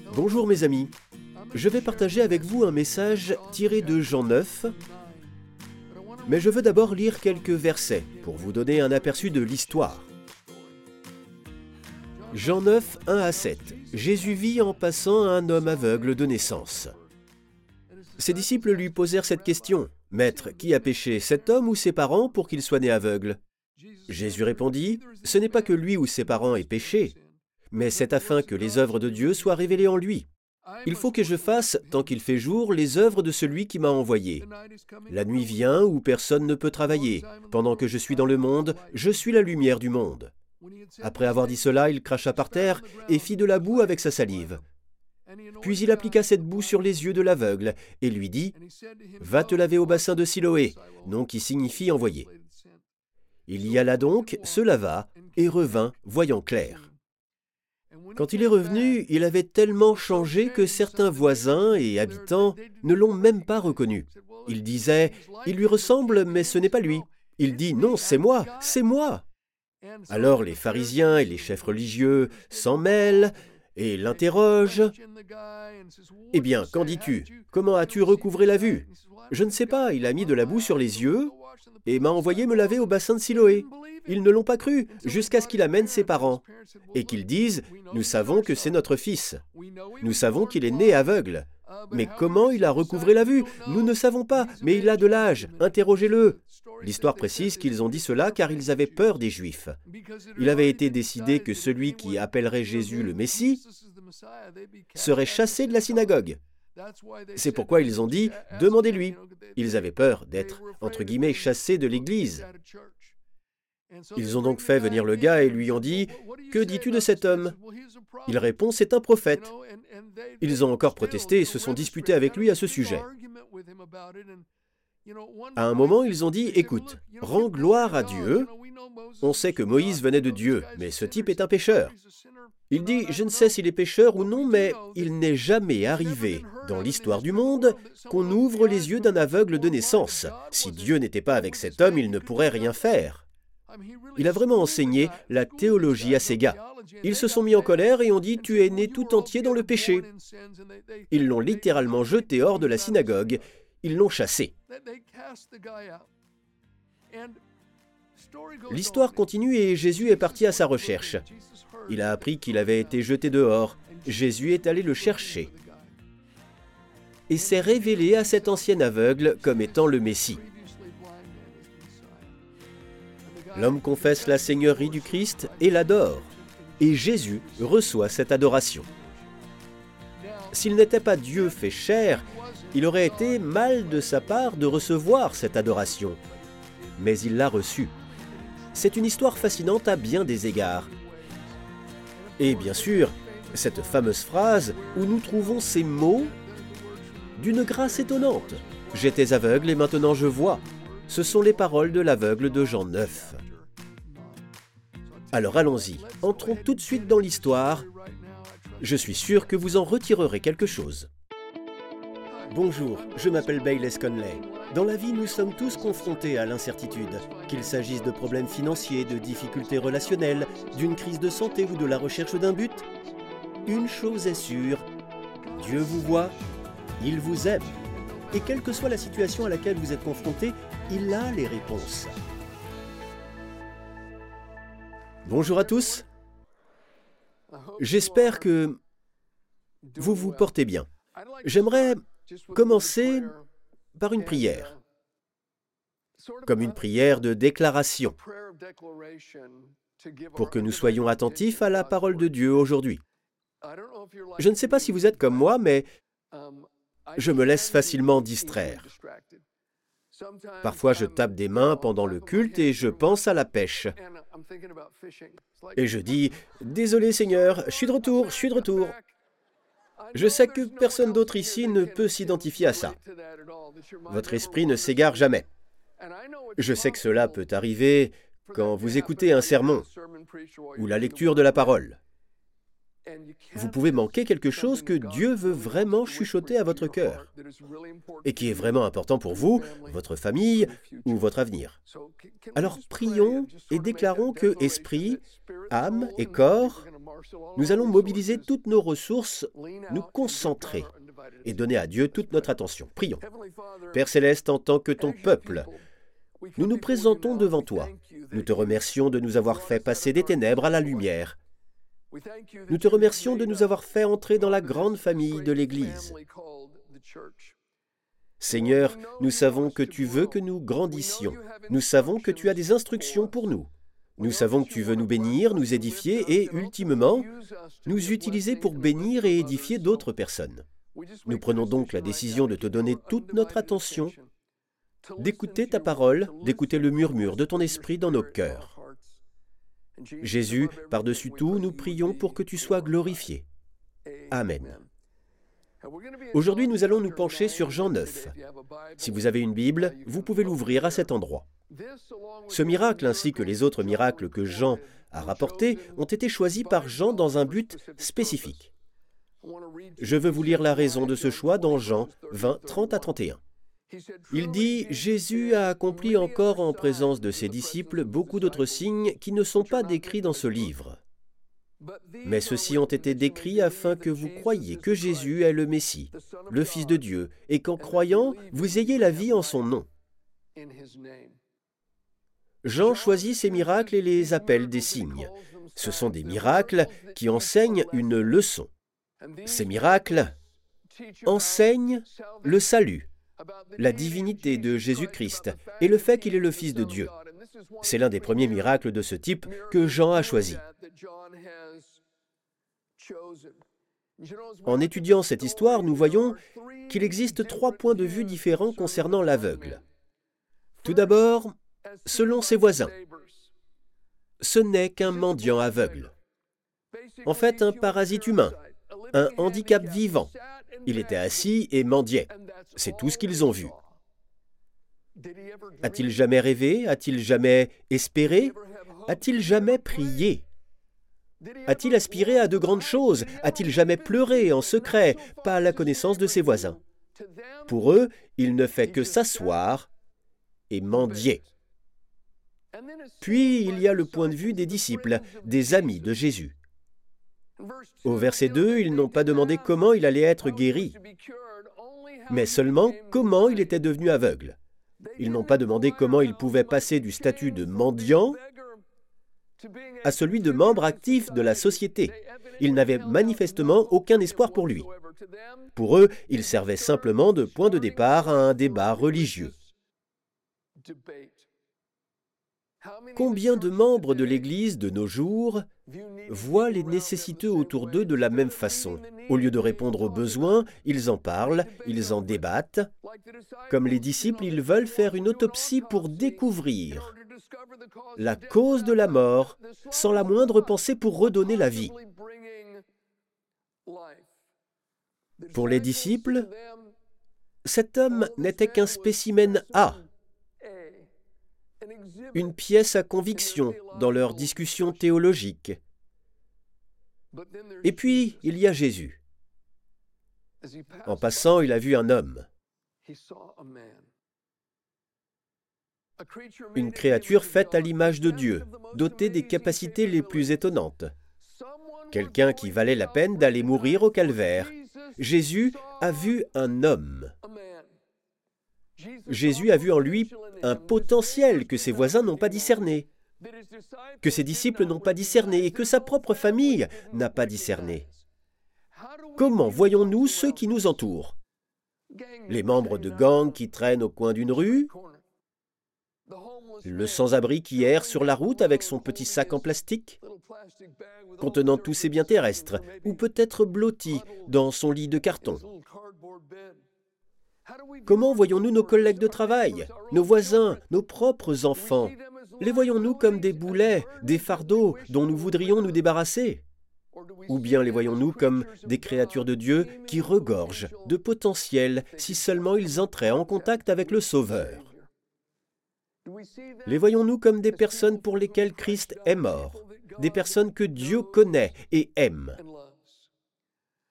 Bonjour mes amis, je vais partager avec vous un message tiré de Jean 9, mais je veux d'abord lire quelques versets pour vous donner un aperçu de l'histoire. Jean 9, 1 à 7. Jésus vit en passant un homme aveugle de naissance. Ses disciples lui posèrent cette question. « Maître, qui a péché, cet homme ou ses parents pour qu'il soit né aveugle ?» Jésus répondit, « Ce n'est pas que lui ou ses parents aient péché, mais c'est afin que les œuvres de Dieu soient révélées en lui. Il faut que je fasse, tant qu'il fait jour, les œuvres de celui qui m'a envoyé. La nuit vient où personne ne peut travailler. Pendant que je suis dans le monde, je suis la lumière du monde. » Après avoir dit cela, il cracha par terre et fit de la boue avec sa salive. Puis il appliqua cette boue sur les yeux de l'aveugle et lui dit, « Va te laver au bassin de Siloé », nom qui signifie « envoyé ». Il y alla donc, se lava et revint, voyant clair. Quand il est revenu, il avait tellement changé que certains voisins et habitants ne l'ont même pas reconnu. Ils disaient, « Il lui ressemble, mais ce n'est pas lui. » Il dit, « Non, c'est moi, c'est moi !» Alors les pharisiens et les chefs religieux s'en mêlent et l'interrogent. « Eh bien, qu'en dis-tu? Comment as-tu recouvré la vue? » « Je ne sais pas, il a mis de la boue sur les yeux et m'a envoyé me laver au bassin de Siloé. » Ils ne l'ont pas cru, jusqu'à ce qu'il amène ses parents, et qu'ils disent, « Nous savons que c'est notre fils. Nous savons qu'il est né aveugle. Mais comment il a recouvré la vue? Nous ne savons pas, mais il a de l'âge, interrogez-le. » L'histoire précise qu'ils ont dit cela car ils avaient peur des Juifs. Il avait été décidé que celui qui appellerait Jésus le Messie serait chassé de la synagogue. C'est pourquoi ils ont dit « Demandez-lui ». Ils avaient peur d'être, entre guillemets, chassés de l'Église. Ils ont donc fait venir le gars et lui ont dit « Que dis-tu de cet homme ?» Il répond « C'est un prophète. » Ils ont encore protesté et se sont disputés avec lui à ce sujet. À un moment, ils ont dit « Écoute, rends gloire à Dieu. On sait que Moïse venait de Dieu, mais ce type est un pécheur. » Il dit « Je ne sais s'il est pécheur ou non, mais il n'est jamais arrivé dans l'histoire du monde qu'on ouvre les yeux d'un aveugle de naissance. Si Dieu n'était pas avec cet homme, il ne pourrait rien faire. » Il a vraiment enseigné la théologie à ces gars. Ils se sont mis en colère et ont dit « Tu es né tout entier dans le péché. » Ils l'ont littéralement jeté hors de la synagogue. Ils l'ont chassé. L'histoire continue et Jésus est parti à sa recherche. Il a appris qu'il avait été jeté dehors. Jésus est allé le chercher et s'est révélé à cet ancien aveugle comme étant le Messie. L'homme confesse la seigneurie du Christ et l'adore, et Jésus reçoit cette adoration. S'il n'était pas Dieu fait chair, il aurait été mal de sa part de recevoir cette adoration, mais il l'a reçue. C'est une histoire fascinante à bien des égards. Et bien sûr, cette fameuse phrase où nous trouvons ces mots d'une grâce étonnante. « J'étais aveugle et maintenant je vois ». Ce sont les paroles de l'aveugle de Jean 9. Alors allons-y, entrons tout de suite dans l'histoire. Je suis sûr que vous en retirerez quelque chose. Bonjour, je m'appelle Bayless Conley. Dans la vie, nous sommes tous confrontés à l'incertitude, qu'il s'agisse de problèmes financiers, de difficultés relationnelles, d'une crise de santé ou de la recherche d'un but. Une chose est sûre, Dieu vous voit, il vous aime. Et quelle que soit la situation à laquelle vous êtes confronté, il a les réponses. Bonjour à tous. J'espère que vous vous portez bien. J'aimerais commencer par une prière, comme une prière de déclaration, pour que nous soyons attentifs à la parole de Dieu aujourd'hui. Je ne sais pas si vous êtes comme moi, mais je me laisse facilement distraire. Parfois, je tape des mains pendant le culte et je pense à la pêche. Et je dis « Désolé Seigneur, je suis de retour, je suis de retour. » Je sais que personne d'autre ici ne peut s'identifier à ça. Votre esprit ne s'égare jamais. Je sais que cela peut arriver quand vous écoutez un sermon ou la lecture de la parole. Vous pouvez manquer quelque chose que Dieu veut vraiment chuchoter à votre cœur et qui est vraiment important pour vous, votre famille ou votre avenir. Alors prions et déclarons que esprit, âme et corps, nous allons mobiliser toutes nos ressources, nous concentrer et donner à Dieu toute notre attention. Prions. Père Céleste, en tant que ton peuple, nous nous présentons devant toi. Nous te remercions de nous avoir fait passer des ténèbres à la lumière. Nous te remercions de nous avoir fait entrer dans la grande famille de l'Église. Seigneur, nous savons que tu veux que nous grandissions. Nous savons que tu as des instructions pour nous. Nous savons que tu veux nous bénir, nous édifier et, ultimement, nous utiliser pour bénir et édifier d'autres personnes. Nous prenons donc la décision de te donner toute notre attention, d'écouter ta parole, d'écouter le murmure de ton esprit dans nos cœurs. Jésus, par-dessus tout, nous prions pour que tu sois glorifié. Amen. Aujourd'hui, nous allons nous pencher sur Jean 9. Si vous avez une Bible, vous pouvez l'ouvrir à cet endroit. Ce miracle, ainsi que les autres miracles que Jean a rapportés, ont été choisis par Jean dans un but spécifique. Je veux vous lire la raison de ce choix dans Jean 20, 30 à 31. Il dit « Jésus a accompli encore en présence de ses disciples beaucoup d'autres signes qui ne sont pas décrits dans ce livre. Mais ceux-ci ont été décrits afin que vous croyiez que Jésus est le Messie, le Fils de Dieu, et qu'en croyant, vous ayez la vie en son nom. » Jean choisit ces miracles et les appelle des signes. Ce sont des miracles qui enseignent une leçon. Ces miracles enseignent le salut, la divinité de Jésus-Christ et le fait qu'il est le Fils de Dieu. C'est l'un des premiers miracles de ce type que Jean a choisi. En étudiant cette histoire, nous voyons qu'il existe 3 points de vue différents concernant l'aveugle. Tout d'abord, selon ses voisins, ce n'est qu'un mendiant aveugle. En fait, un parasite humain, un handicap vivant. Il était assis et mendiait. C'est tout ce qu'ils ont vu. A-t-il jamais rêvé? A-t-il jamais espéré? A-t-il jamais prié? A-t-il aspiré à de grandes choses? A-t-il jamais pleuré en secret, pas à la connaissance de ses voisins? Pour eux, il ne fait que s'asseoir et mendier. Puis, il y a le point de vue des disciples, des amis de Jésus. Au verset 2, ils n'ont pas demandé comment il allait être guéri, mais seulement comment il était devenu aveugle. Ils n'ont pas demandé comment il pouvait passer du statut de mendiant à celui de membre actif de la société. Ils n'avaient manifestement aucun espoir pour lui. Pour eux, il servait simplement de point de départ à un débat religieux. Combien de membres de l'Église de nos jours voient les nécessiteux autour d'eux de la même façon? Au lieu de répondre aux besoins, ils en parlent, ils en débattent. Comme les disciples, ils veulent faire une autopsie pour découvrir la cause de la mort, sans la moindre pensée pour redonner la vie. Pour les disciples, cet homme n'était qu'un spécimen A, une pièce à conviction dans leur discussion théologique. Et puis, il y a Jésus. En passant, il a vu un homme. Une créature faite à l'image de Dieu, dotée des capacités les plus étonnantes. Quelqu'un qui valait la peine d'aller mourir au calvaire. Jésus a vu un homme. Jésus a vu en lui un potentiel que ses voisins n'ont pas discerné, que ses disciples n'ont pas discerné et que sa propre famille n'a pas discerné. Comment voyons-nous ceux qui nous entourent? Les membres de gangs qui traînent au coin d'une rue, le sans-abri qui erre sur la route avec son petit sac en plastique, contenant tous ses biens terrestres, ou peut-être blotti dans son lit de carton. Comment voyons-nous nos collègues de travail, nos voisins, nos propres enfants? Les voyons-nous comme des boulets, des fardeaux dont nous voudrions nous débarrasser? Ou bien les voyons-nous comme des créatures de Dieu qui regorgent de potentiel si seulement ils entraient en contact avec le Sauveur? Les voyons-nous comme des personnes pour lesquelles Christ est mort, des personnes que Dieu connaît et aime?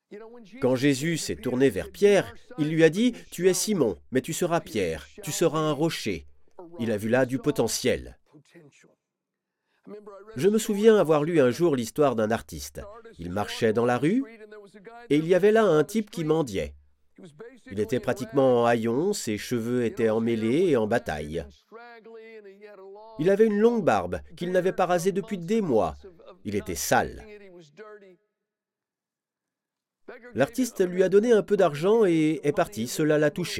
Quand Jésus s'est tourné vers Pierre, il lui a dit « Tu es Simon, mais tu seras Pierre, tu seras un rocher ». Il a vu là du potentiel. Je me souviens avoir lu un jour l'histoire d'un artiste. Il marchait dans la rue et il y avait là un type qui mendiait. Il était pratiquement en haillons, ses cheveux étaient emmêlés et en bataille. Il avait une longue barbe qu'il n'avait pas rasée depuis des mois. Il était sale. L'artiste lui a donné un peu d'argent et est parti, cela l'a touché.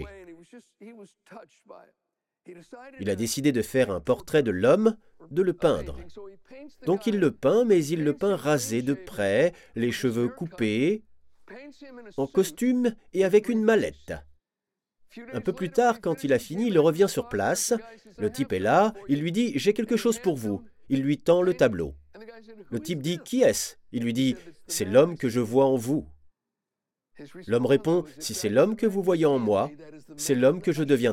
Il a décidé de faire un portrait de l'homme, de le peindre. Donc il le peint, mais il le peint rasé de près, les cheveux coupés, en costume et avec une mallette. Un peu plus tard, quand il a fini, il revient sur place. Le type est là, il lui dit « J'ai quelque chose pour vous ». Il lui tend le tableau. Le type dit « Qui est-ce » Il lui dit « C'est l'homme que je vois en vous ». L'homme répond « Si c'est l'homme que vous voyez en moi, c'est l'homme que je deviendrai ».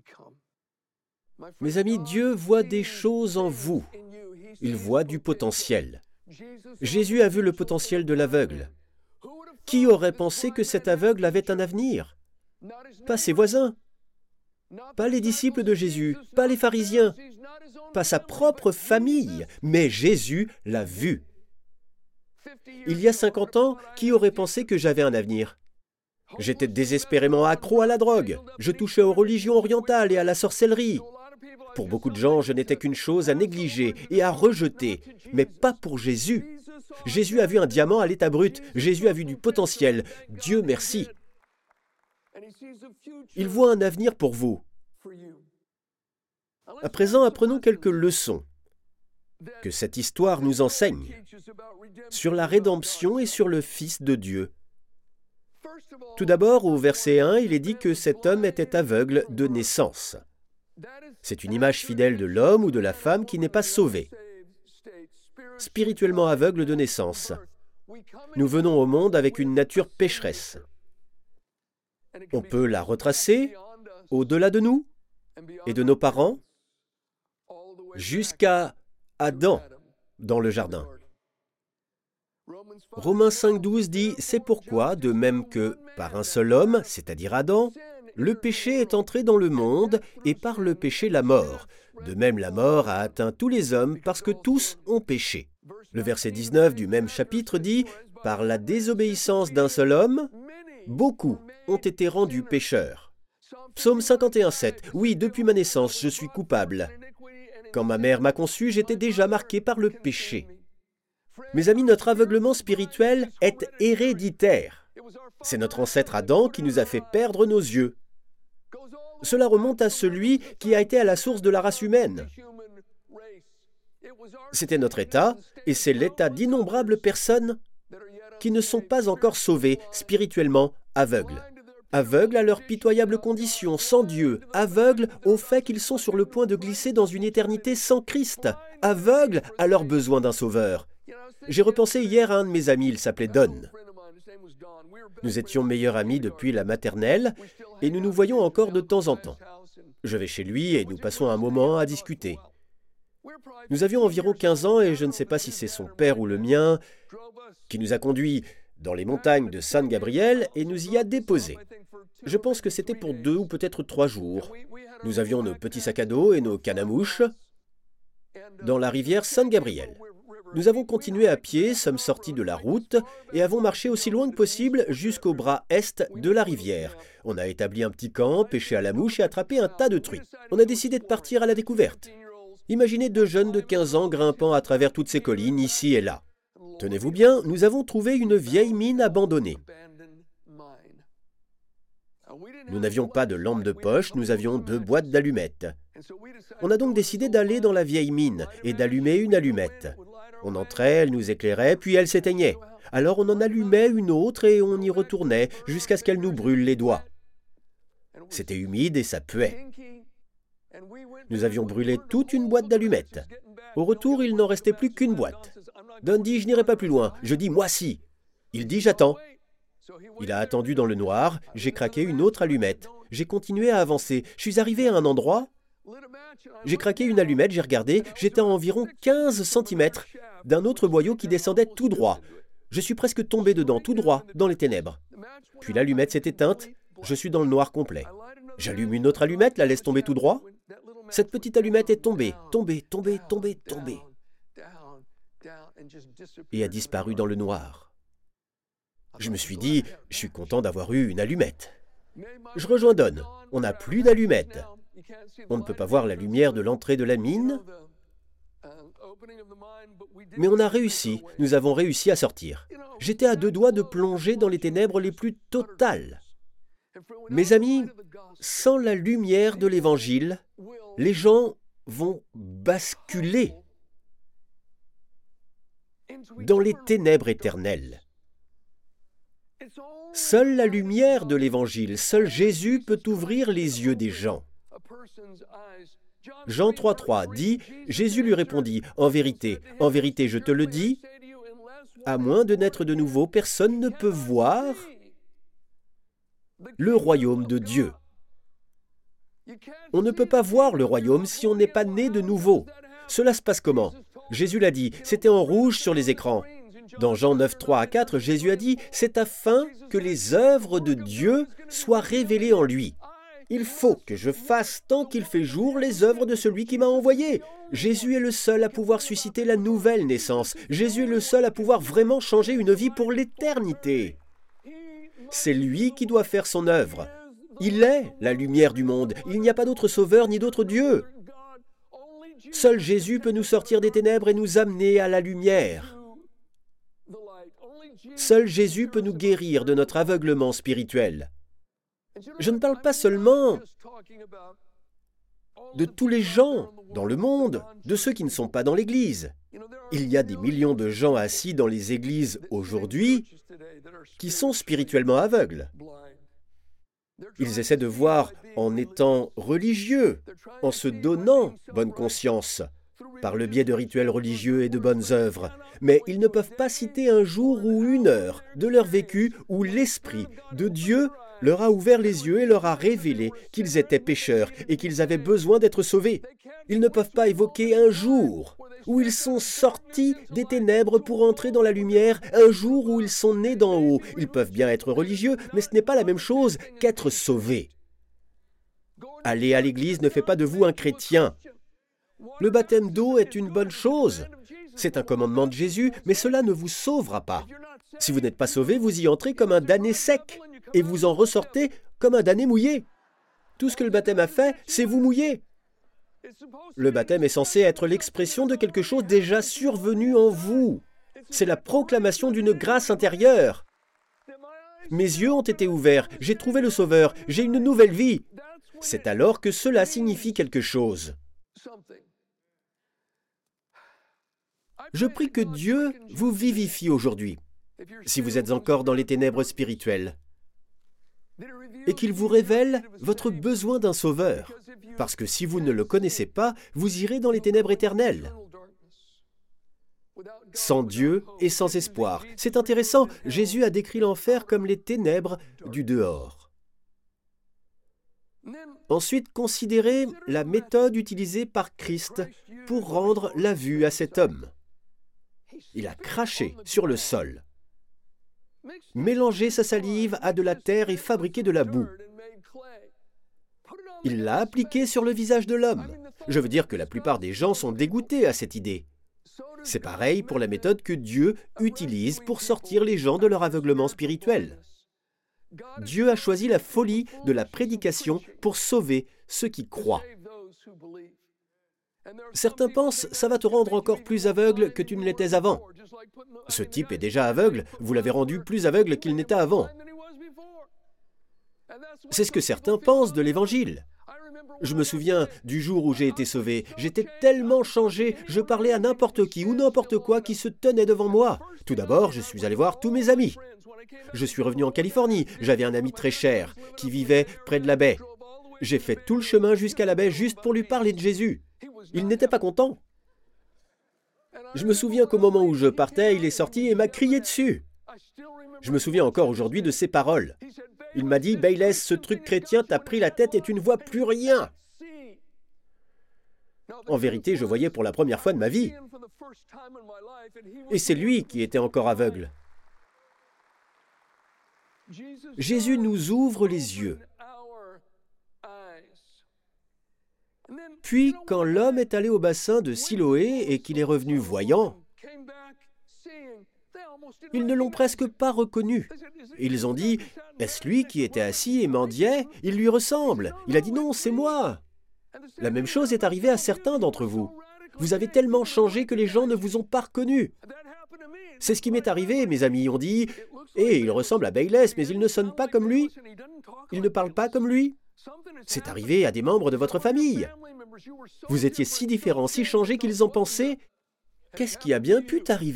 Mes amis, Dieu voit des choses en vous. Il voit du potentiel. Jésus a vu le potentiel de l'aveugle. Qui aurait pensé que cet aveugle avait un avenir? Pas ses voisins, pas les disciples de Jésus, pas les pharisiens, pas sa propre famille, mais Jésus l'a vu. Il y a 50 ans, qui aurait pensé que j'avais un avenir? J'étais désespérément accro à la drogue. Je touchais aux religions orientales et à la sorcellerie. Pour beaucoup de gens, je n'étais qu'une chose à négliger et à rejeter, mais pas pour Jésus. Jésus a vu un diamant à l'état brut. Jésus a vu du potentiel. Dieu merci. Il voit un avenir pour vous. À présent, apprenons quelques leçons que cette histoire nous enseigne sur la rédemption et sur le Fils de Dieu. Tout d'abord, au verset 1, il est dit que cet homme était aveugle de naissance. C'est une image fidèle de l'homme ou de la femme qui n'est pas sauvé. Spirituellement aveugle de naissance. Nous venons au monde avec une nature pécheresse. On peut la retracer au-delà de nous et de nos parents jusqu'à Adam dans le jardin. Romains 5,12 dit « C'est pourquoi, de même que par un seul homme, c'est-à-dire Adam, le péché est entré dans le monde et par le péché la mort. De même la mort a atteint tous les hommes parce que tous ont péché. » Le verset 19 du même chapitre dit « Par la désobéissance d'un seul homme, beaucoup ont été rendus pécheurs. » Psaume 51,7 « Oui, depuis ma naissance, je suis coupable. Quand ma mère m'a conçu, j'étais déjà marqué par le péché. » Mes amis, notre aveuglement spirituel est héréditaire. C'est notre ancêtre Adam qui nous a fait perdre nos yeux. Cela remonte à celui qui a été à la source de la race humaine. C'était notre état, et c'est l'état d'innombrables personnes qui ne sont pas encore sauvées, spirituellement aveugles. Aveugles à leur pitoyable condition, sans Dieu, aveugles au fait qu'ils sont sur le point de glisser dans une éternité sans Christ, aveugles à leur besoin d'un sauveur. J'ai repensé hier à un de mes amis, il s'appelait Don. Nous étions meilleurs amis depuis la maternelle et nous nous voyons encore de temps en temps. Je vais chez lui et nous passons un moment à discuter. Nous avions environ 15 ans et je ne sais pas si c'est son père ou le mien qui nous a conduits dans les montagnes de San Gabriel et nous y a déposés. Je pense que c'était pour 2 ou peut-être 3 jours. Nous avions nos petits sacs à dos et nos cannes à mouches dans la rivière San Gabriel. Nous avons continué à pied, sommes sortis de la route et avons marché aussi loin que possible jusqu'au bras est de la rivière. On a établi un petit camp, pêché à la mouche et attrapé un tas de truites. On a décidé de partir à la découverte. Imaginez 2 jeunes de 15 ans grimpant à travers toutes ces collines, ici et là. Tenez-vous bien, nous avons trouvé une vieille mine abandonnée. Nous n'avions pas de lampe de poche, nous avions 2 boîtes d'allumettes. On a donc décidé d'aller dans la vieille mine et d'allumer une allumette. On entrait, elle nous éclairait, puis elle s'éteignait. Alors on en allumait une autre et on y retournait jusqu'à ce qu'elle nous brûle les doigts. C'était humide et ça puait. Nous avions brûlé toute une boîte d'allumettes. Au retour, il n'en restait plus qu'une boîte. Don dit « Je n'irai pas plus loin ». Je dis « Moi si ». Il dit « J'attends ». Il a attendu dans le noir, j'ai craqué une autre allumette. J'ai continué à avancer. Je suis arrivé à un endroit. J'ai craqué une allumette, j'ai regardé, j'étais à environ 15 cm d'un autre boyau qui descendait tout droit. Je suis presque tombé dedans, tout droit, dans les ténèbres. Puis l'allumette s'est éteinte, je suis dans le noir complet. J'allume une autre allumette, la laisse tomber tout droit. Cette petite allumette est tombée, tombée, tombée, tombée, tombée, et a disparu dans le noir. Je me suis dit, je suis content d'avoir eu une allumette. Je rejoins Don, on n'a plus d'allumette. On ne peut pas voir la lumière de l'entrée de la mine, mais on a réussi, nous avons réussi à sortir. J'étais à 2 doigts de plonger dans les ténèbres les plus totales. Mes amis, sans la lumière de l'Évangile, les gens vont basculer dans les ténèbres éternelles. Seule la lumière de l'Évangile, seul Jésus peut ouvrir les yeux des gens. Jean 3,3 dit, Jésus lui répondit, en vérité, je te le dis, à moins de naître de nouveau, personne ne peut voir le royaume de Dieu. On ne peut pas voir le royaume si on n'est pas né de nouveau. Cela se passe comment? Jésus l'a dit, c'était en rouge sur les écrans. Dans Jean 9, 3 à 4, Jésus a dit, c'est afin que les œuvres de Dieu soient révélées en lui. Il faut que je fasse, tant qu'il fait jour, les œuvres de celui qui m'a envoyé. Jésus est le seul à pouvoir susciter la nouvelle naissance. Jésus est le seul à pouvoir vraiment changer une vie pour l'éternité. C'est lui qui doit faire son œuvre. Il est la lumière du monde. Il n'y a pas d'autre sauveur ni d'autre Dieu. Seul Jésus peut nous sortir des ténèbres et nous amener à la lumière. Seul Jésus peut nous guérir de notre aveuglement spirituel. Je ne parle pas seulement de tous les gens dans le monde, de ceux qui ne sont pas dans l'Église. Il y a des millions de gens assis dans les églises aujourd'hui qui sont spirituellement aveugles. Ils essaient de voir en étant religieux, en se donnant bonne conscience, par le biais de rituels religieux et de bonnes œuvres. Mais ils ne peuvent pas citer un jour ou une heure de leur vécu où l'Esprit de Dieu leur a ouvert les yeux et leur a révélé qu'ils étaient pécheurs et qu'ils avaient besoin d'être sauvés. Ils ne peuvent pas évoquer un jour où ils sont sortis des ténèbres pour entrer dans la lumière, un jour où ils sont nés d'en haut. Ils peuvent bien être religieux, mais ce n'est pas la même chose qu'être sauvés. Aller à l'église ne fait pas de vous un chrétien. Le baptême d'eau est une bonne chose. C'est un commandement de Jésus, mais cela ne vous sauvera pas. Si vous n'êtes pas sauvé, vous y entrez comme un damné sec, et vous en ressortez comme un damné mouillé. Tout ce que le baptême a fait, c'est vous mouiller. Le baptême est censé être l'expression de quelque chose déjà survenu en vous. C'est la proclamation d'une grâce intérieure. Mes yeux ont été ouverts, j'ai trouvé le Sauveur, j'ai une nouvelle vie. C'est alors que cela signifie quelque chose. Je prie que Dieu vous vivifie aujourd'hui, si vous êtes encore dans les ténèbres spirituelles, et qu'il vous révèle votre besoin d'un sauveur, parce que si vous ne le connaissez pas, vous irez dans les ténèbres éternelles. Sans Dieu et sans espoir. C'est intéressant, Jésus a décrit l'enfer comme les ténèbres du dehors. Ensuite, considérez la méthode utilisée par Christ pour rendre la vue à cet homme. Il a craché sur le sol, mélangé sa salive à de la terre et fabriqué de la boue. Il l'a appliqué sur le visage de l'homme. Je veux dire que la plupart des gens sont dégoûtés à cette idée. C'est pareil pour la méthode que Dieu utilise pour sortir les gens de leur aveuglement spirituel. Dieu a choisi la folie de la prédication pour sauver ceux qui croient. Certains pensent « ça va te rendre encore plus aveugle que tu ne l'étais avant ». Ce type est déjà aveugle, vous l'avez rendu plus aveugle qu'il n'était avant. C'est ce que certains pensent de l'Évangile. Je me souviens du jour où j'ai été sauvé. J'étais tellement changé, je parlais à n'importe qui ou n'importe quoi qui se tenait devant moi. Tout d'abord, je suis allé voir tous mes amis. Je suis revenu en Californie. J'avais un ami très cher qui vivait près de la baie. J'ai fait tout le chemin jusqu'à la baie juste pour lui parler de Jésus. Il n'était pas content. Je me souviens qu'au moment où je partais, il est sorti et m'a crié dessus. Je me souviens encore aujourd'hui de ses paroles. Il m'a dit « Bayless, ce truc chrétien t'a pris la tête et tu ne vois plus rien !» En vérité, je voyais pour la première fois de ma vie. Et c'est lui qui était encore aveugle. Jésus nous ouvre les yeux. Puis, quand l'homme est allé au bassin de Siloé et qu'il est revenu voyant, ils ne l'ont presque pas reconnu. Ils ont dit, « Est-ce lui qui était assis et mendiait? Il lui ressemble. » Il a dit, « Non, c'est moi. » La même chose est arrivée à certains d'entre vous. Vous avez tellement changé que les gens ne vous ont pas reconnu. C'est ce qui m'est arrivé, mes amis ont dit, « Eh, il ressemble à Bayless, mais il ne sonne pas comme lui. Il ne parle pas comme lui. » C'est arrivé à des membres de votre famille. Vous étiez si différents, si changés qu'ils ont pensé, « Qu'est-ce qui a bien pu t'arriver ?»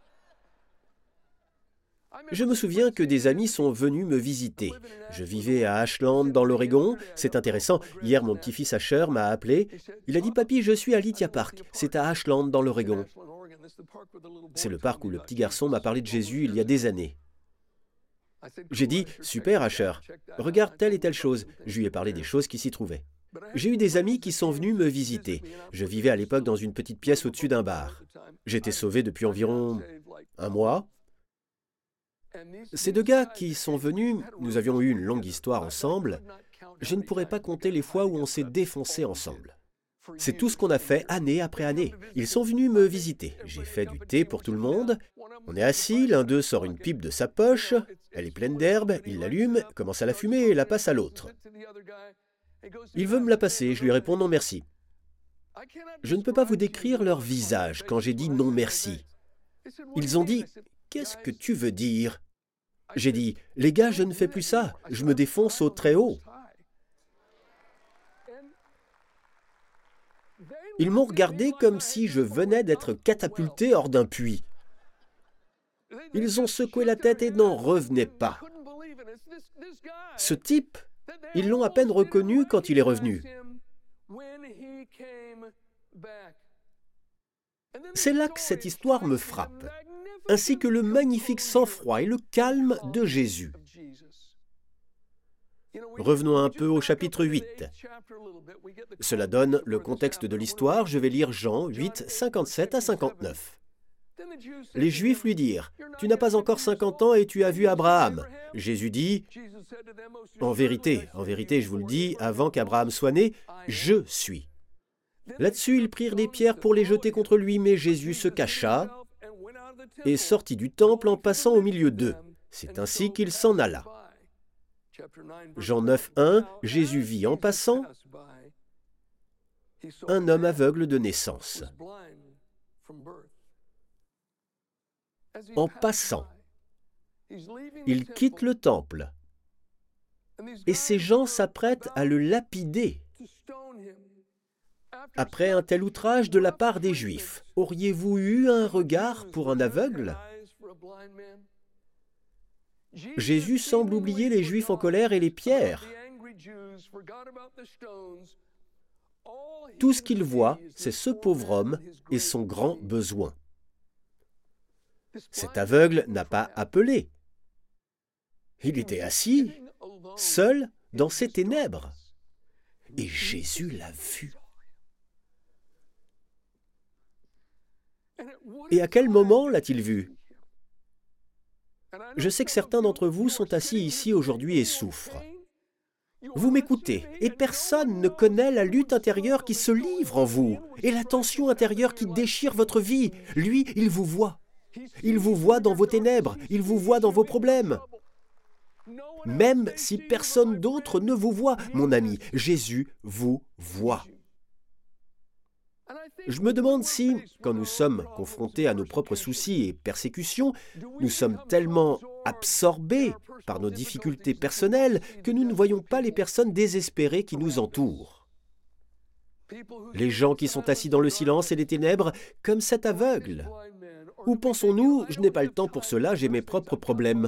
Je me souviens que des amis sont venus me visiter. Je vivais à Ashland, dans l'Oregon. C'est intéressant. Hier, mon petit-fils Asher m'a appelé. Il a dit « Papy, je suis à Lithia Park. C'est à Ashland, dans l'Oregon. » C'est le parc où le petit garçon m'a parlé de Jésus il y a des années. J'ai dit « Super, Asher. Regarde telle et telle chose. » Je lui ai parlé des choses qui s'y trouvaient. J'ai eu des amis qui sont venus me visiter. Je vivais à l'époque dans une petite pièce au-dessus d'un bar. J'étais sauvé depuis environ un mois. Ces deux gars qui sont venus, nous avions eu une longue histoire ensemble. Je ne pourrais pas compter les fois où on s'est défoncé ensemble. C'est tout ce qu'on a fait année après année. Ils sont venus me visiter. J'ai fait du thé pour tout le monde. On est assis, l'un d'eux sort une pipe de sa poche. Elle est pleine d'herbe, il l'allume, commence à la fumer et la passe à l'autre. Il veut me la passer, je lui réponds non merci. Je ne peux pas vous décrire leur visage quand j'ai dit non merci. Ils ont dit « Qu'est-ce que tu veux dire ?» J'ai dit « Les gars, je ne fais plus ça, je me défonce au très haut. » Ils m'ont regardé comme si je venais d'être catapulté hors d'un puits. Ils ont secoué la tête et n'en revenaient pas. Ce type, ils l'ont à peine reconnu quand il est revenu. C'est là que cette histoire me frappe, ainsi que le magnifique sang-froid et le calme de Jésus. Revenons un peu au chapitre 8. Cela donne le contexte de l'histoire. Je vais lire Jean 8, 57 à 59. Les Juifs lui dirent, « Tu n'as pas encore 50 ans et tu as vu Abraham. » Jésus dit, « En vérité, je vous le dis, avant qu'Abraham soit né, je suis. » Là-dessus, ils prirent des pierres pour les jeter contre lui, mais Jésus se cacha et sortit du temple en passant au milieu d'eux. C'est ainsi qu'il s'en alla. Jean 9, 1, Jésus vit en passant un homme aveugle de naissance. En passant, il quitte le temple et ces gens s'apprêtent à le lapider. Après un tel outrage de la part des Juifs, auriez-vous eu un regard pour un aveugle? Jésus semble oublier les Juifs en colère et les pierres. Tout ce qu'il voit, c'est ce pauvre homme et son grand besoin. Cet aveugle n'a pas appelé. Il était assis, seul, dans ses ténèbres. Et Jésus l'a vu. Et à quel moment l'a-t-il vu? Je sais que certains d'entre vous sont assis ici aujourd'hui et souffrent. Vous m'écoutez, et personne ne connaît la lutte intérieure qui se livre en vous, et la tension intérieure qui déchire votre vie. Lui, il vous voit. Il vous voit dans vos ténèbres, il vous voit dans vos problèmes. Même si personne d'autre ne vous voit, mon ami, Jésus vous voit. Je me demande si, quand nous sommes confrontés à nos propres soucis et persécutions, nous sommes tellement absorbés par nos difficultés personnelles que nous ne voyons pas les personnes désespérées qui nous entourent. Les gens qui sont assis dans le silence et les ténèbres, comme cet aveugle. Ou pensons-nous, je n'ai pas le temps pour cela, j'ai mes propres problèmes.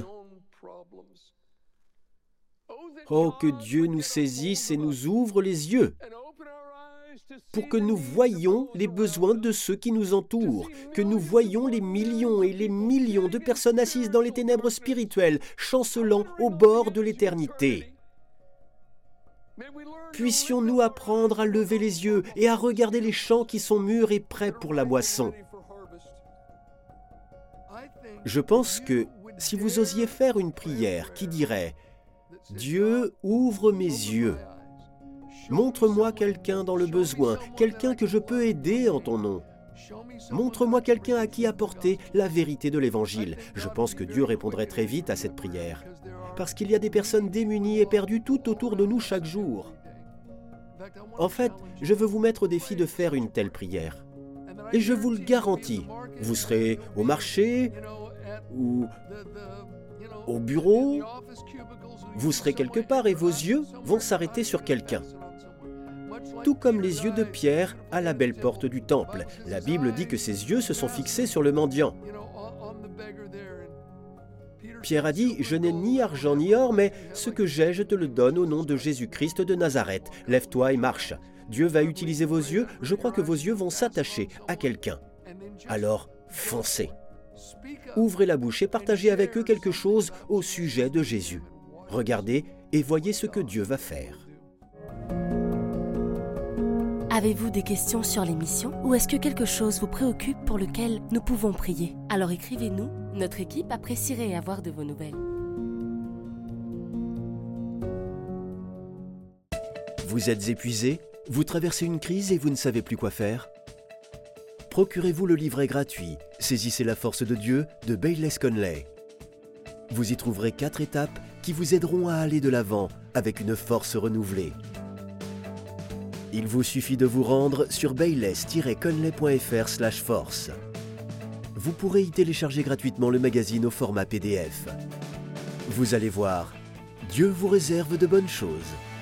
Oh, que Dieu nous saisisse et nous ouvre les yeux pour que nous voyions les besoins de ceux qui nous entourent, que nous voyions les millions et les millions de personnes assises dans les ténèbres spirituelles, chancelant au bord de l'éternité. Puissions-nous apprendre à lever les yeux et à regarder les champs qui sont mûrs et prêts pour la moisson. Je pense que Si vous osiez faire une prière qui dirait « Dieu, ouvre mes yeux, montre-moi quelqu'un dans le besoin, quelqu'un que je peux aider en ton nom. Montre-moi quelqu'un à qui apporter la vérité de l'Évangile. » Je pense que Dieu répondrait très vite à cette prière. Parce qu'il y a des personnes démunies et perdues tout autour de nous chaque jour. En fait, je veux vous mettre au défi de faire une telle prière. Et je vous le garantis, vous serez au marché ou au bureau, vous serez quelque part et vos yeux vont s'arrêter sur quelqu'un. Tout comme les yeux de Pierre à la belle porte du temple. La Bible dit que ses yeux se sont fixés sur le mendiant. Pierre a dit « Je n'ai ni argent ni or, mais ce que j'ai, je te le donne au nom de Jésus-Christ de Nazareth. Lève-toi et marche. Dieu va utiliser vos yeux, je crois que vos yeux vont s'attacher à quelqu'un. Alors, foncez. Ouvrez la bouche et partagez avec eux quelque chose au sujet de Jésus. Regardez et voyez ce que Dieu va faire. » Avez-vous des questions sur l'émission ou est-ce que quelque chose vous préoccupe pour lequel nous pouvons prier? Alors écrivez-nous, notre équipe apprécierait avoir de vos nouvelles. Vous êtes épuisé? Vous traversez une crise et vous ne savez plus quoi faire? Procurez-vous le livret gratuit « Saisissez la force de Dieu » de Bayless Conley. Vous y trouverez 4 étapes qui vous aideront à aller de l'avant avec une force renouvelée. Il vous suffit de vous rendre sur bayless-conley.fr/force. Vous pourrez y télécharger gratuitement le magazine au format PDF. Vous allez voir, Dieu vous réserve de bonnes choses.